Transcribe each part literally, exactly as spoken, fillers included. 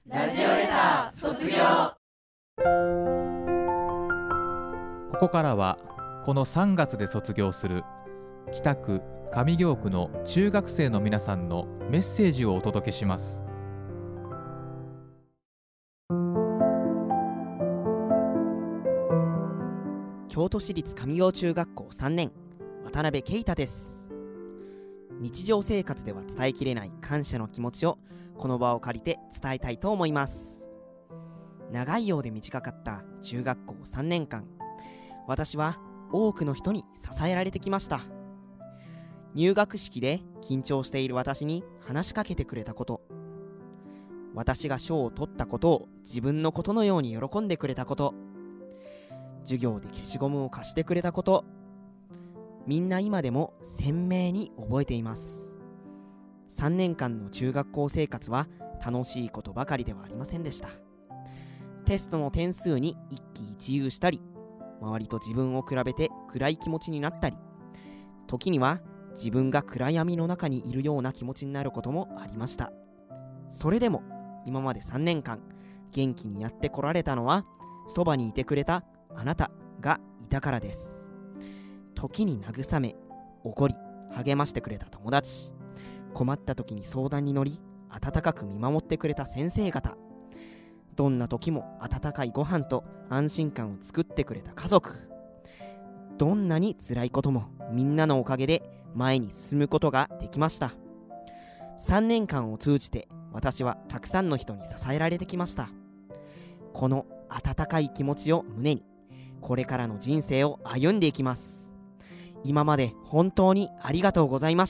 ラジオレター卒業。 ここからはこのさんがつで卒業する北区上京区の中学生の皆さんのメッセージをお届けします。 京都市立上京中学校さんねん、渡辺啓太です。日常生活では伝えきれない感謝の気持ちをこの場を借りて伝えたいと思います。長いようで短かった中学校さんねんかん、私は多くの人に支えられてきました。入学式で緊張している私に話しかけてくれたこと、私が賞を取ったことを自分のことのように喜んでくれたこと、授業で消しゴムを貸してくれたこと、みんな今でも鮮明に覚えています。さんねんかんの中学校生活は楽しいことばかりではありませんでした。テストの点数に一喜一憂したり、周りと自分を比べて暗い気持ちになったり、時には自分が暗闇の中にいるような気持ちになることもありました。それでも今までさんねんかん元気にやってこられたのは、そばにいてくれたあなたがいたからです。時に慰め、怒り、励ましてくれた友達、困った時に相談に乗り温かく見守ってくれた先生方、どんな時も温かいご飯と安心感を作ってくれた家族、どんなに辛いこともみんなのおかげで前に進むことができました。さんねんかんを通じて私はたくさんの人に支えられてきました。この温かい気持ちを胸に、これからの人生を歩んでいきます。今まで本当にありがとうございました。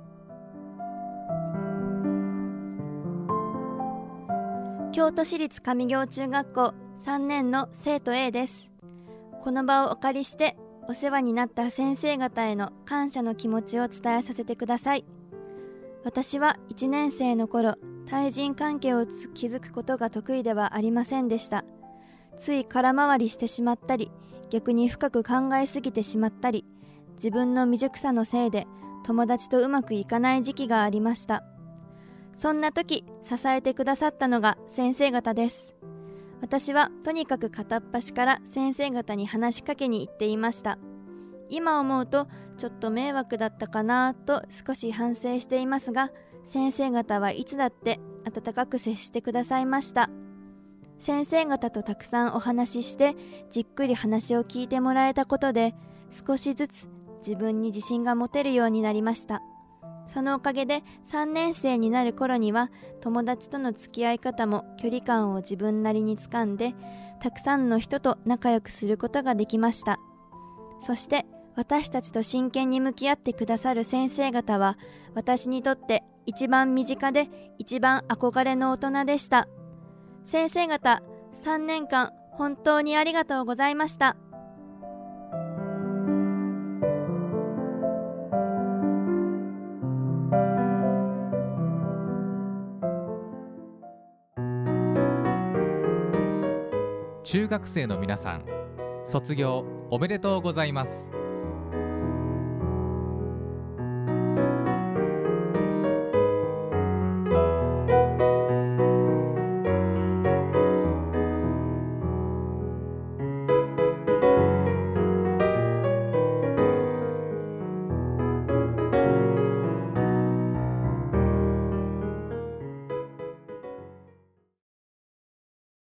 京都市立上京中学校さんねんの生徒 A です。この場をお借りしてお世話になった先生方への感謝の気持ちを伝えさせてください。私はいちねん生の頃、対人関係を築くことが得意ではありませんでした。つい空回りしてしまったり、逆に深く考えすぎてしまったり、自分の未熟さのせいで友達とうまくいかない時期がありました。そんな時、支えてくださったのが先生方です。私はとにかく片っ端から先生方に話しかけに行っていました。今思うとちょっと迷惑だったかなと少し反省していますが、先生方はいつだって温かく接してくださいました。先生方とたくさんお話ししてじっくり話を聞いてもらえたことで、少しずつ自分に自信が持てるようになりました。そのおかげでさんねん生になる頃には友達との付き合い方も距離感を自分なりに掴んで、たくさんの人と仲良くすることができました。そして私たちと真剣に向き合ってくださる先生方は、私にとって一番身近で一番憧れの大人でした。先生方、さんねんかん本当にありがとうございました。 中学生の皆さん、卒業おめでとうございます。